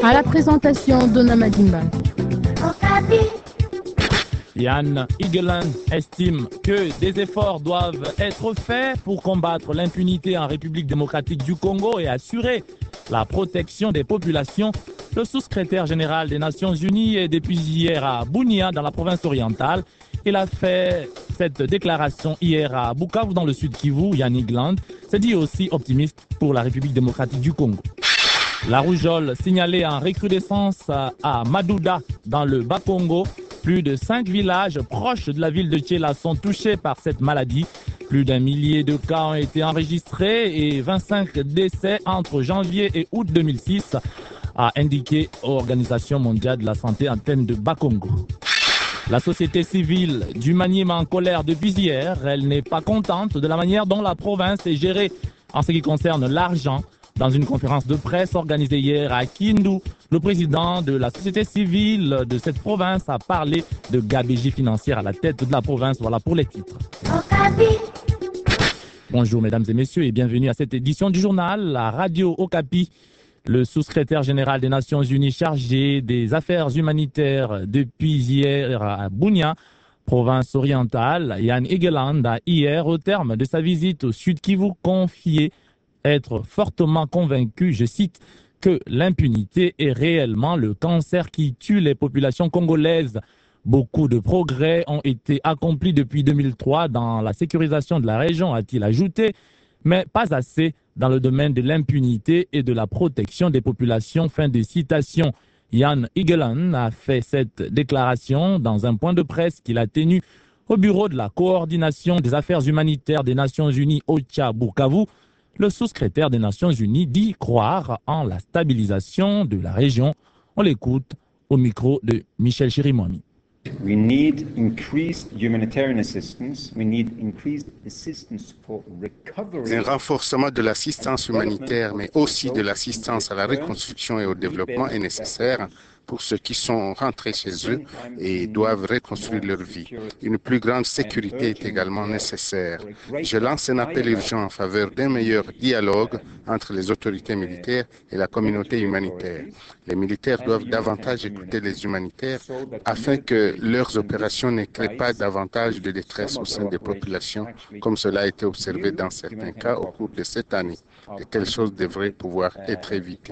À la présentation, Donna Madimba. Yann Egeland estime que des efforts doivent être faits pour combattre l'impunité en République démocratique du Congo et assurer la protection des populations. Le sous-secrétaire général des Nations Unies est depuis hier à Bunia, dans la province orientale. Il a fait cette déclaration hier à Bukavu, dans le sud Kivu. Yann Egeland s'est dit aussi optimiste pour la République démocratique du Congo. La rougeole signalée en recrudescence à Madouda, dans le Bas-Congo. Plus de 5 villages proches de la ville de Tchela sont touchés par cette maladie. Plus d'1 millier de cas ont été enregistrés et 25 décès entre janvier et août 2006, a indiqué l'Organisation mondiale de la santé en termes de Bas-Congo. La société civile du Maniema en colère depuis hier. Elle n'est pas contente de la manière dont la province est gérée en ce qui concerne l'argent. Dans une conférence de presse organisée hier à Kindu, le président de la société civile de cette province a parlé de gabegie financière à la tête de la province. Voilà pour les titres. Bonjour mesdames et messieurs et bienvenue à cette édition du journal La Radio Okapi. Le sous-secrétaire général des Nations Unies chargé des affaires humanitaires depuis hier à Bunia, province orientale, Yann Egeland, a hier, au terme de sa visite au Sud Kivu, confié être fortement convaincu, je cite, que l'impunité est réellement le cancer qui tue les populations congolaises. Beaucoup de progrès ont été accomplis depuis 2003 dans la sécurisation de la région, a-t-il ajouté, mais pas assez dans le domaine de l'impunité et de la protection des populations. Fin de citation. Yann Egeland a fait cette déclaration dans un point de presse qu'il a tenu au bureau de la coordination des affaires humanitaires des Nations Unies OCHA Bukavu. Le sous-secrétaire des Nations Unies dit croire en la stabilisation de la région. On l'écoute au micro de Michel Chirimwami. We need increased humanitarian assistance. We need increased assistance for recovery. Un renforcement de l'assistance humanitaire, mais aussi de l'assistance à la reconstruction et au développement est nécessaire pour ceux qui sont rentrés chez eux et doivent reconstruire leur vie. Une plus grande sécurité est également nécessaire. Je lance un appel urgent en faveur d'un meilleur dialogue entre les autorités militaires et la communauté humanitaire. Les militaires doivent davantage écouter les humanitaires afin que leurs opérations ne créent pas davantage de détresse au sein des populations, comme cela a été observé dans certains cas au cours de cette année. Et telle chose devrait pouvoir être évitée.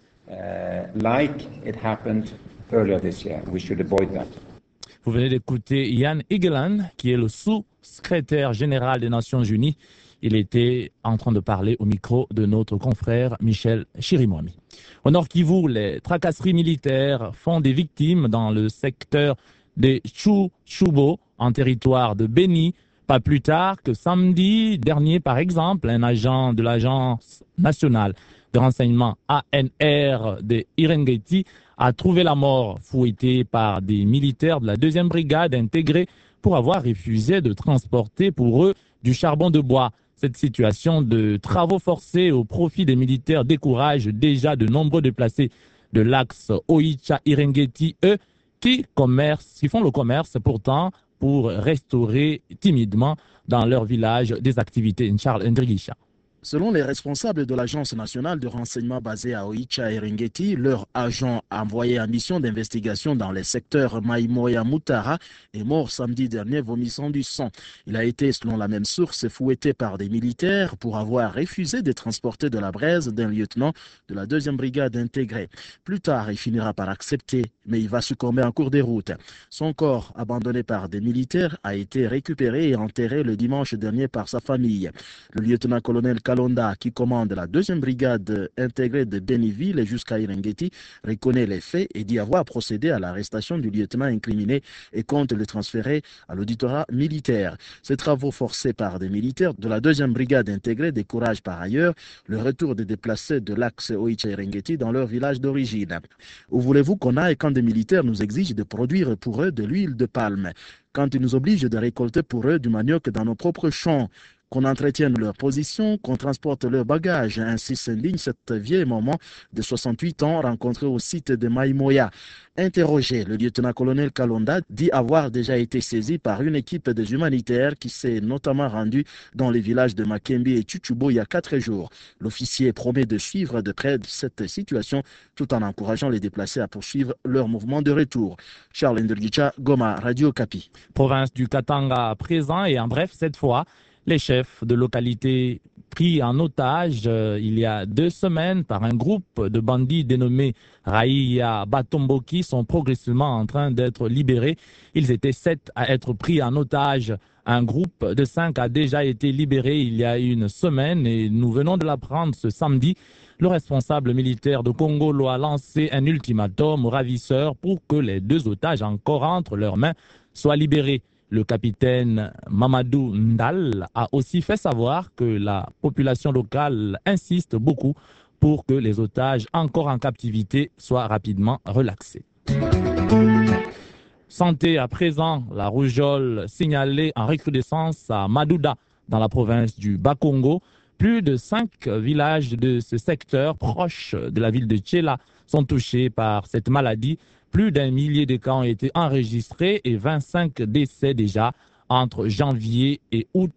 Like it happened earlier this year. We should avoid that. Vous venez d'écouter Yann Egeland, qui est le sous-secrétaire général des Nations Unies. Il était en train de parler au micro de notre confrère Michel Chirimwami. Au Nord Kivu, les tracasseries militaires font des victimes dans le secteur de Chubo, en territoire de Beni. Pas plus tard que samedi dernier, par exemple, un agent de l'Agence nationale de renseignement ANR de Irengeti a trouvé la mort, fouetté par des militaires de la 2e brigade intégrée pour avoir refusé de transporter pour eux du charbon de bois. Cette situation de travaux forcés au profit des militaires décourage déjà de nombreux déplacés de l'axe Oicha-Irengeti, eux, qui font le commerce pourtant pour restaurer timidement dans leur village des activités. Charles Ndrigisha. Selon les responsables de l'Agence nationale de renseignement basée à Oicha et Ringeti, leur agent envoyé en mission d'investigation dans les secteurs Maïmoya Mutara est mort samedi dernier vomissant du sang. Il a été, selon la même source, fouetté par des militaires pour avoir refusé de transporter de la braise d'un lieutenant de la 2e brigade intégrée. Plus tard, il finira par accepter, mais il va succomber en cours de route. Son corps, abandonné par des militaires, a été récupéré et enterré le dimanche dernier par sa famille. Le lieutenant-colonel Kalonda, qui commande la 2e brigade intégrée de Beniville jusqu'à Irengeti, reconnaît les faits et dit avoir procédé à l'arrestation du lieutenant incriminé et compte le transférer à l'auditorat militaire. Ces travaux forcés par des militaires de la 2e brigade intégrée découragent par ailleurs le retour des déplacés de l'axe Oicha-Irengeti dans leur village d'origine. Où voulez-vous qu'on aille quand des militaires nous exigent de produire pour eux de l'huile de palme? Quand ils nous obligent de récolter pour eux du manioc dans nos propres champs? qu'on entretienne leur position, qu'on transporte leurs bagages. Ainsi s'indigne cette vieille maman de 68 ans rencontrée au site de Maïmoya. Interrogé, le lieutenant-colonel Kalonda dit avoir déjà été saisi par une équipe des humanitaires qui s'est notamment rendue dans les villages de Makembi et Chuchubo il y a 4 jours. L'officier promet de suivre de près cette situation tout en encourageant les déplacés à poursuivre leur mouvement de retour. Charles Ndergicha, Goma, Radio Okapi. Province du Katanga à présent et en bref, cette fois, les chefs de localité pris en otage il y a 2 semaines par un groupe de bandits dénommés Raïa Batomboki sont progressivement en train d'être libérés. Ils étaient 7 à être pris en otage. Un groupe de 5 a déjà été libéré il y a 1 semaine et nous venons de l'apprendre ce samedi. Le responsable militaire de Congolo a lancé un ultimatum aux ravisseurs pour que les 2 otages encore entre leurs mains soient libérés. Le capitaine Mamadou Ndal a aussi fait savoir que la population locale insiste beaucoup pour que les otages encore en captivité soient rapidement relaxés. Santé à présent, la rougeole signalée en recrudescence à Madouda dans la province du Bas-Congo. Plus de 5 villages de ce secteur proche de la ville de Tchela sont touchés par cette maladie. Plus d'1 millier de cas ont été enregistrés et 25 décès déjà entre janvier et août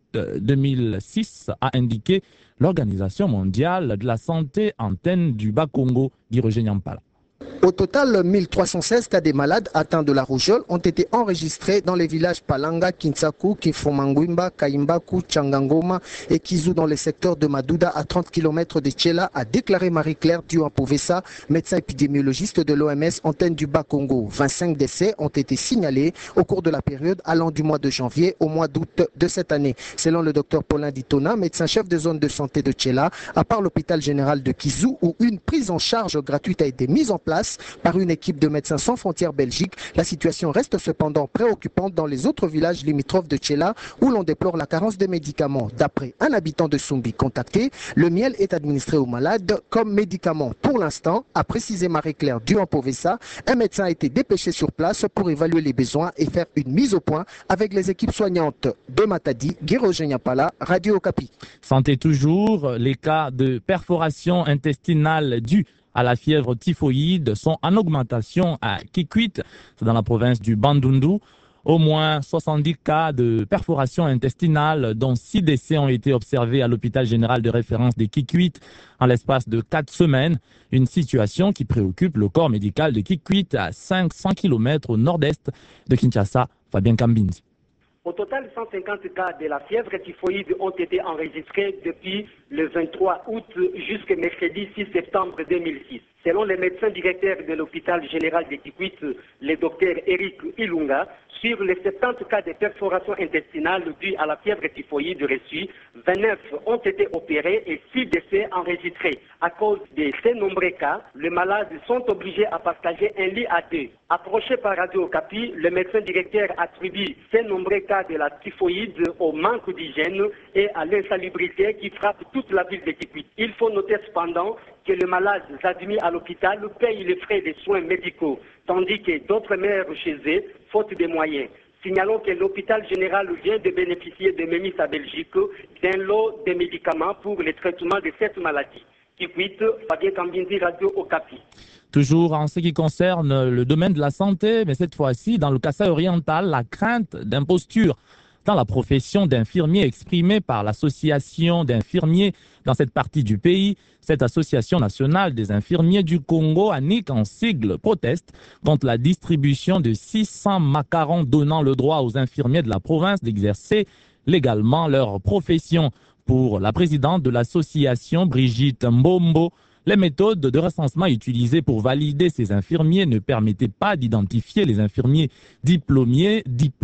2006, a indiqué l'Organisation mondiale de la santé antenne du Bas-Congo, Guy-Roger Nyampala. Au total, 1316 cas de malades atteints de la rougeole ont été enregistrés dans les villages Palanga, Kinsaku, Kifomangwimba, Kaimbaku, Tchangangoma et Kizu dans les secteurs de Madouda à 30 km de Tchela, a déclaré Marie-Claire Duampovessa, médecin épidémiologiste de l'OMS antenne du Bas-Congo. 25 décès ont été signalés au cours de la période allant du mois de janvier au mois d'août de cette année. Selon le docteur Paulin Ditona, médecin-chef de zone de santé de Tchela, à part l'hôpital général de Kizu où une prise en charge gratuite a été mise en place par une équipe de Médecins sans frontières Belgique, la situation reste cependant préoccupante dans les autres villages limitrophes de Tchela où l'on déplore la carence de médicaments. D'après un habitant de Sumbi contacté, le miel est administré aux malades comme médicament. Pour l'instant, a précisé Marie-Claire Duampovessa, un médecin a été dépêché sur place pour évaluer les besoins et faire une mise au point avec les équipes soignantes. De Matadi, Guy-Roger Nyampala, Radio Okapi. Santé toujours, les cas de perforation intestinale due à la fièvre typhoïde sont en augmentation à Kikwit, dans la province du Bandundu. Au moins 70 cas de perforation intestinale, dont 6 décès ont été observés à l'hôpital général de référence de Kikwit en l'espace de 4 semaines. Une situation qui préoccupe le corps médical de Kikwit à 500 km au nord-est de Kinshasa. Fabien Kambinzi. Au total, 150 cas de la fièvre typhoïde ont été enregistrés depuis le 23 août jusqu'au mercredi 6 septembre 2006. Selon le médecin directeur de l'hôpital général de Kikwit, le docteur Eric Ilunga, sur les 70 cas de perforation intestinale dus à la fièvre typhoïde reçue, 29 ont été opérés et 6 décès enregistrés. À cause de ces nombreux cas, les malades sont obligés à partager un lit à 2. Approché par Radio Okapi, le médecin directeur attribue ces nombreux cas de la typhoïde au manque d'hygiène et à l'insalubrité qui frappe toute la ville de Kikwit. Il faut noter cependant que les malades admis à l'hôpital payent les frais des soins médicaux, tandis que d'autres meurent chez eux, faute de moyens. Signalons que l'hôpital général vient de bénéficier de Mémis à Belgique d'un lot de médicaments pour le traitement de cette maladie. Kikwit, Fabien Kambinzi, Radio Okapi. Toujours en ce qui concerne le domaine de la santé, mais cette fois-ci dans le Kasaï oriental, la crainte d'imposture dans la profession d'infirmier exprimée par l'association d'infirmiers dans cette partie du pays. Cette association nationale des infirmiers du Congo, ANIC en sigle, proteste contre la distribution de 600 macarons donnant le droit aux infirmiers de la province d'exercer légalement leur profession. Pour la présidente de l'association, Brigitte Mbombo, les méthodes de recensement utilisées pour valider ces infirmiers ne permettaient pas d'identifier les infirmiers diplômés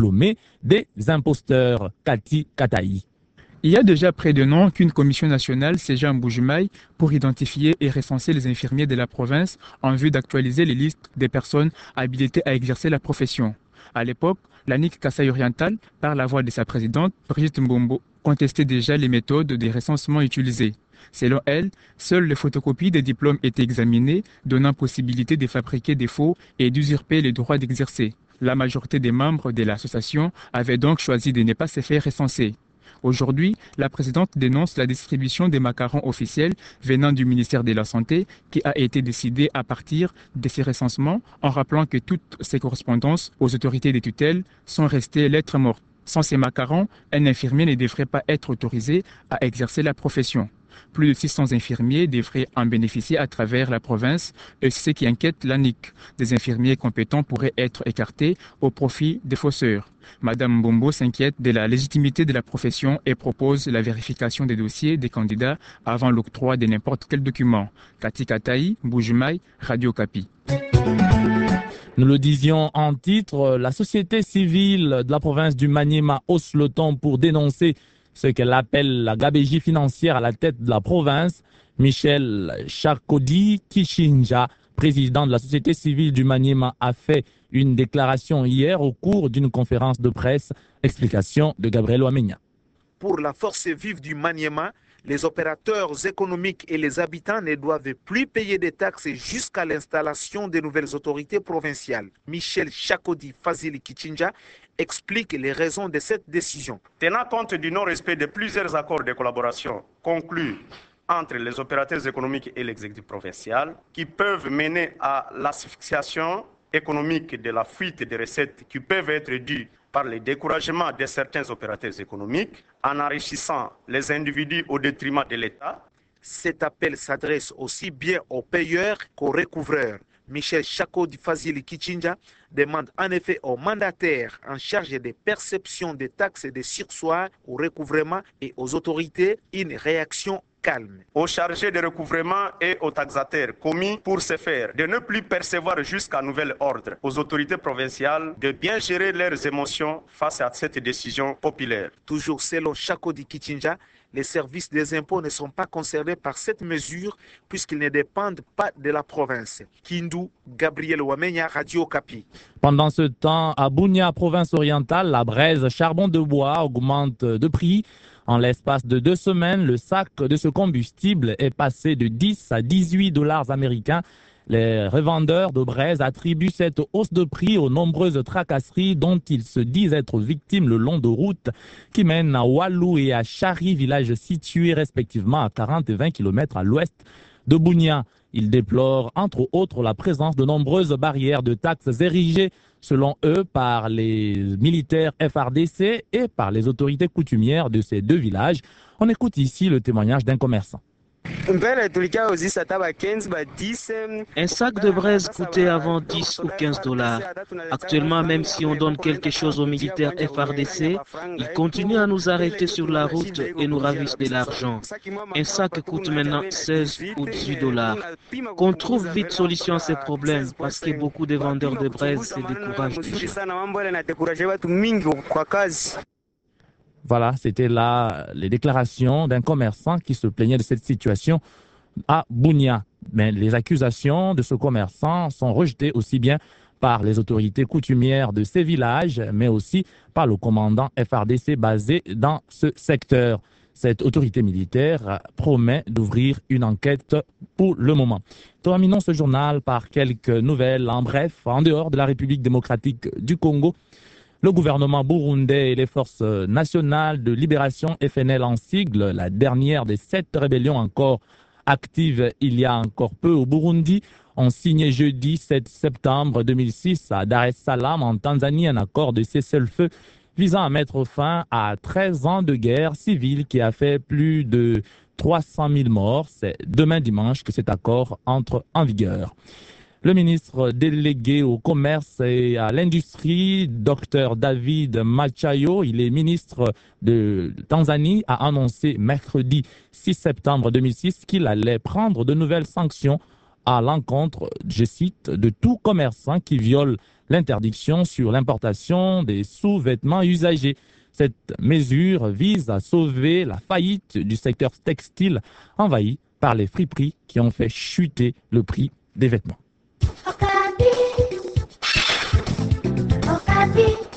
des imposteurs. Cathy Kataï. Il y a déjà près d'un an qu'une commission nationale siégeait en Bujumaï pour identifier et recenser les infirmiers de la province en vue d'actualiser les listes des personnes habilitées à exercer la profession. À l'époque, l'ANIC Kasaï oriental, par la voix de sa présidente, Brigitte Mbombo, contestait déjà les méthodes des recensements utilisées. Selon elle, seules les photocopies des diplômes étaient examinées, donnant possibilité de fabriquer des faux et d'usurper les droits d'exercer. La majorité des membres de l'association avaient donc choisi de ne pas se faire recenser. Aujourd'hui, la présidente dénonce la distribution des macarons officiels venant du ministère de la Santé qui a été décidée à partir de ces recensements en rappelant que toutes ces correspondances aux autorités des tutelles sont restées lettres mortes. Sans ces macarons, un infirmier ne devrait pas être autorisé à exercer la profession. Plus de 600 infirmiers devraient en bénéficier à travers la province et c'est ce qui inquiète l'ANIC. Des infirmiers compétents pourraient être écartés au profit des fausseurs. Madame Bombo s'inquiète de la légitimité de la profession et propose la vérification des dossiers des candidats avant l'octroi de n'importe quel document. Kati Kataï, Bujumaï, Radio Kapi. Nous le disions en titre, la société civile de la province du Maniema hausse le ton pour dénoncer ce qu'elle appelle la gabégie financière à la tête de la province. Michel Chakodi Kichinja, président de la société civile du Maniema, a fait une déclaration hier au cours d'une conférence de presse. Explication de Gabriel Ouamenya. Pour la force vive du Maniema, les opérateurs économiques et les habitants ne doivent plus payer des taxes jusqu'à l'installation des nouvelles autorités provinciales. Michel Chakodi Fazili Kichinja explique les raisons de cette décision. Tenant compte du non-respect de plusieurs accords de collaboration conclus entre les opérateurs économiques et l'exécutif provincial, qui peuvent mener à l'asphyxiation économique de la fuite des recettes qui peuvent être dues par le découragement de certains opérateurs économiques, en enrichissant les individus au détriment de l'État. Cet appel s'adresse aussi bien aux payeurs qu'aux recouvreurs. Michel Chakodi Fazili Kichinja demande en effet aux mandataires en charge des perceptions des taxes et des sursoirs au recouvrement et aux autorités une réaction calme. Aux chargés de recouvrement et aux taxataires commis pour ce faire de ne plus percevoir jusqu'à nouvel ordre, aux autorités provinciales de bien gérer leurs émotions face à cette décision populaire. Toujours selon Chakodi Kichinja, les services des impôts ne sont pas concernés par cette mesure puisqu'ils ne dépendent pas de la province. Kindu, Gabriel Ouamenya, Radio Kapi. Pendant ce temps, à Bunia, province orientale, la braise charbon de bois augmente de prix. En l'espace de 2 semaines, le sac de ce combustible est passé de 10 à 18 $ américains. Les revendeurs de braise attribuent cette hausse de prix aux nombreuses tracasseries dont ils se disent être victimes le long de routes qui mènent à Walou et à Chari, villages situés respectivement à 40 et 20 km à l'ouest de Bunia. Ils déplorent entre autres la présence de nombreuses barrières de taxes érigées selon eux par les militaires FRDC et par les autorités coutumières de ces 2 villages. On écoute ici le témoignage d'un commerçant. Un sac de braise coûtait avant 10 ou 15 $. Actuellement, même si on donne quelque chose aux militaires FRDC, ils continuent à nous arrêter sur la route et nous ravissent de l'argent. Un sac coûte maintenant 16 ou 18 $. Qu'on trouve vite solution à ces problèmes parce que beaucoup de vendeurs de braise se découragent déjà. Voilà, c'était là les déclarations d'un commerçant qui se plaignait de cette situation à Bunia. Mais les accusations de ce commerçant sont rejetées aussi bien par les autorités coutumières de ces villages, mais aussi par le commandant FRDC basé dans ce secteur. Cette autorité militaire promet d'ouvrir une enquête pour le moment. Terminons ce journal par quelques nouvelles. En bref, en dehors de la République démocratique du Congo, le gouvernement burundais et les forces nationales de libération FNL en sigle, la dernière des 7 rébellions encore actives il y a encore peu au Burundi, ont signé jeudi 7 septembre 2006 à Dar es Salaam en Tanzanie un accord de cessez-le-feu visant à mettre fin à 13 ans de guerre civile qui a fait plus de 300 000 morts. C'est demain dimanche que cet accord entre en vigueur. Le ministre délégué au commerce et à l'industrie, Dr David Machayo, il est ministre de Tanzanie, a annoncé mercredi 6 septembre 2006 qu'il allait prendre de nouvelles sanctions à l'encontre, je cite, de tout commerçant qui viole l'interdiction sur l'importation des sous-vêtements usagés. Cette mesure vise à sauver la faillite du secteur textile envahi par les friperies qui ont fait chuter le prix des vêtements. Okapi.